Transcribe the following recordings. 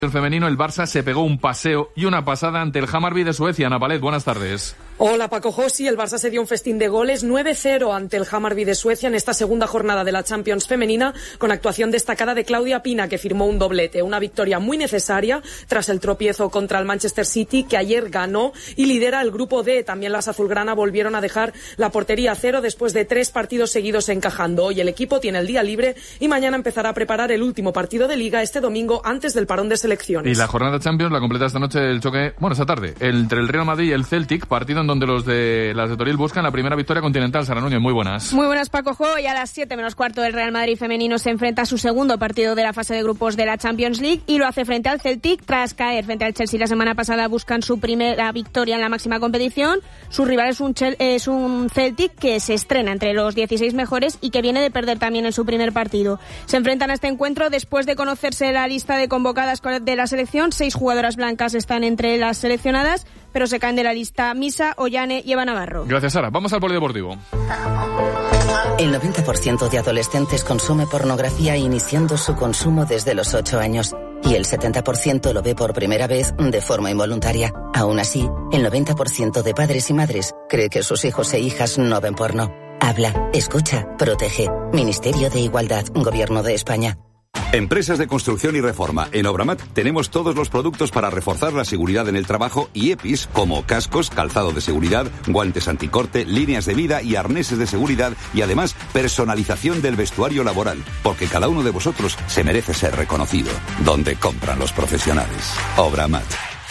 El femenino, el Barça se pegó un paseo y una pasada ante el Hammarby de Suecia. Ana Palet, buenas tardes. Hola Paco Josi, el Barça se dio un festín de goles 9-0 ante el Hammarby de Suecia en esta segunda jornada de la Champions femenina, con actuación destacada de Claudia Pina, que firmó un doblete, una victoria muy necesaria tras el tropiezo contra el Manchester City, que ayer ganó y lidera el grupo D. También las azulgrana volvieron a dejar la portería a cero después de 3 partidos seguidos encajando. Hoy el equipo tiene el día libre y mañana empezará a preparar el último partido de Liga este domingo antes del parón de selecciones. Y la jornada Champions la completa esta noche el choque, esta tarde, entre el Real Madrid y el Celtic, partido en donde las de Toril buscan la primera victoria continental. Sara Núñez, muy buenas. Muy buenas, Paco Jo. Y a las 7:15 el Real Madrid femenino se enfrenta a su segundo partido de la fase de grupos de la Champions League y lo hace frente al Celtic tras caer frente al Chelsea la semana pasada. Buscan su primera victoria en la máxima competición. Su rival es un Celtic que se estrena entre los 16 mejores y que viene de perder también en su primer partido. Se enfrentan a este encuentro después de conocerse la lista de convocadas de la selección. 6 jugadoras blancas están entre las seleccionadas, pero se caen de la lista Misa, Ollane y Eva Navarro. Gracias, Sara. Vamos al polideportivo. El 90% de adolescentes consume pornografía iniciando su consumo desde los 8 años. Y el 70% lo ve por primera vez de forma involuntaria. Aún así, el 90% de padres y madres cree que sus hijos e hijas no ven porno. Habla, escucha, protege. Ministerio de Igualdad, Gobierno de España. Empresas de construcción y reforma. En Obramat tenemos todos los productos para reforzar la seguridad en el trabajo y EPIs como cascos, calzado de seguridad, guantes anticorte, líneas de vida y arneses de seguridad y además personalización del vestuario laboral, porque cada uno de vosotros se merece ser reconocido. Donde compran los profesionales. Obramat.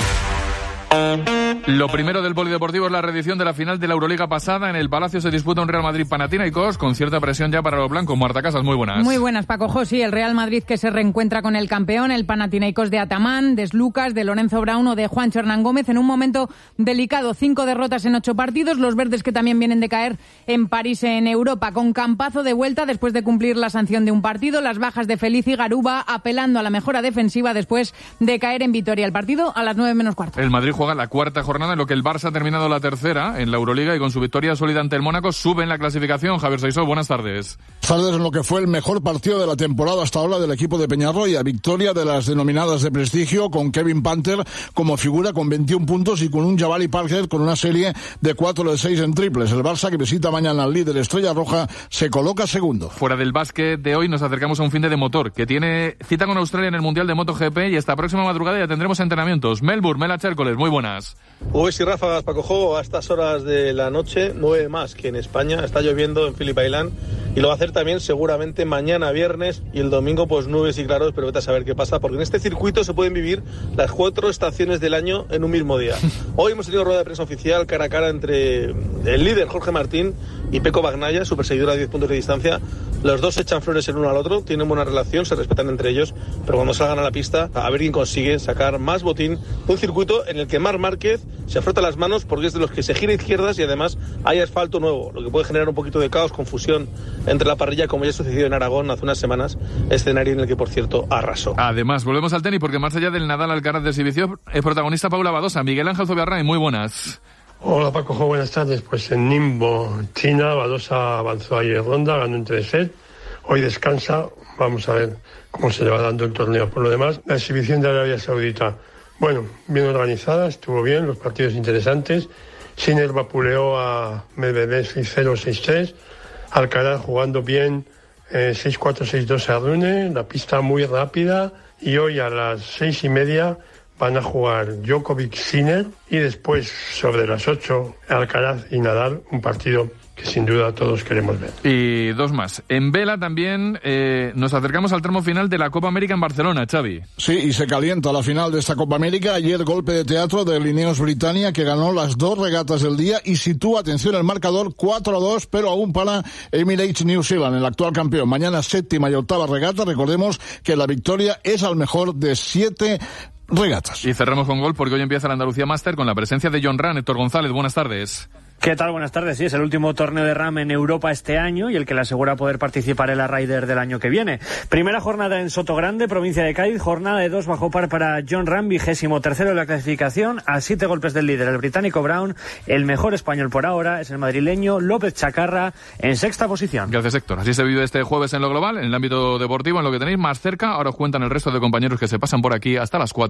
Lo primero del polideportivo es la reedición de la final de la Euroliga pasada. En el Palacio se disputa un Real Madrid-Panathinaikos con cierta presión ya para los blancos. Marta Casas, muy buenas. Muy buenas, Paco Josi. El Real Madrid que se reencuentra con el campeón, el Panathinaikos de Atamán, de Lucas, de Lorenzo Brown o de Juancho Hernán Gómez en un momento delicado. 5 derrotas en 8 partidos. Los verdes que también vienen de caer en París, en Europa, con campazo de vuelta después de cumplir la sanción de un partido. Las bajas de Feliz y Garuba apelando a la mejora defensiva después de caer en Vitoria. El partido a las 9:15. El Madrid juega la cuarta jornada en lo que el Barça ha terminado la tercera en la Euroliga y con su victoria sólida ante el Mónaco sube en la clasificación. Javier Saisó, buenas tardes. Tardes en lo que fue el mejor partido de la temporada hasta ahora del equipo de Peñarroya. Victoria de las denominadas de prestigio con Kevin Panther como figura con 21 puntos y con un Jabari Parker con una serie de 4 de 6 en triples. El Barça, que visita mañana al líder Estrella Roja, se coloca segundo. Fuera del básquet de hoy nos acercamos a un fin de motor que tiene cita con Australia en el Mundial de MotoGP y esta próxima madrugada ya tendremos entrenamientos. Melbourne, Mela Chércoles, muy buenas. Pues y ráfagas, Paco Jo, a estas horas de la noche, 9 más que en España. Está lloviendo en Phillip Island y lo va a hacer también seguramente mañana viernes y el domingo pues nubes y claros, pero vete a saber qué pasa, porque en este circuito se pueden vivir las 4 estaciones del año en un mismo día. Hoy hemos tenido rueda de prensa oficial cara a cara entre el líder Jorge Martín y Pecco Bagnaia, su perseguidor a 10 puntos de distancia. Los dos echan flores el uno al otro, tienen buena relación, se respetan entre ellos, pero cuando salgan a la pista, a ver quién consigue sacar más botín de un circuito en el que Marc Márquez se frota las manos porque es de los que se gira a izquierdas y además hay asfalto nuevo, lo que puede generar un poquito de caos, confusión entre la parrilla, como ya sucedió en Aragón hace unas semanas, escenario en el que, por cierto, arrasó. Además, volvemos al tenis porque más allá del Nadal Alcaraz de exhibición, es protagonista Paula Badosa. Miguel Ángel Zubiarray, muy buenas. Hola Paco, buenas tardes. Pues en Ningbo, China, Badosa avanzó ayer ronda, ganó en 3 sets. Hoy descansa, vamos a ver cómo se le va dando el torneo. Por lo demás, la exhibición de Arabia Saudita, bueno, bien organizada, estuvo bien, los partidos interesantes. Sinner vapuleó a Medvedev 6-0, 6-3. Alcaraz jugando bien, 6-4, 6-2 a Rune, la pista muy rápida. Y hoy a las 6:30 van a jugar Djokovic-Sinner y después, sobre las 8, Alcaraz y Nadal, un partido que sin duda todos queremos ver. Y 2 más. En vela también nos acercamos al tramo final de la Copa América en Barcelona, Xavi. Sí, y se calienta la final de esta Copa América. Ayer golpe de teatro de Lineos Britannia, que ganó las 2 regatas del día y sitúa, atención, el marcador 4-2, pero aún para Emirates New Zealand, el actual campeón. Mañana 7ª y 8ª regata. Recordemos que la victoria es al mejor de 7 regatas. Y cerramos con gol porque hoy empieza la Andalucía Master con la presencia de Jon Ram. Héctor González, buenas tardes. ¿Qué tal? Buenas tardes. Sí, es el último torneo de RAM en Europa este año y el que le asegura poder participar en la Ryder del año que viene. Primera jornada en Sotogrande, provincia de Cádiz, jornada de 2 bajo par para Jon Rahm, 23º de la clasificación, a 7 golpes del líder, el británico Brown. El mejor español por ahora es el madrileño López Chacarra, en 6ª posición. Gracias, Héctor. Así se vive este jueves en lo global, en el ámbito deportivo, en lo que tenéis más cerca. Ahora os cuentan el resto de compañeros que se pasan por aquí hasta las 4.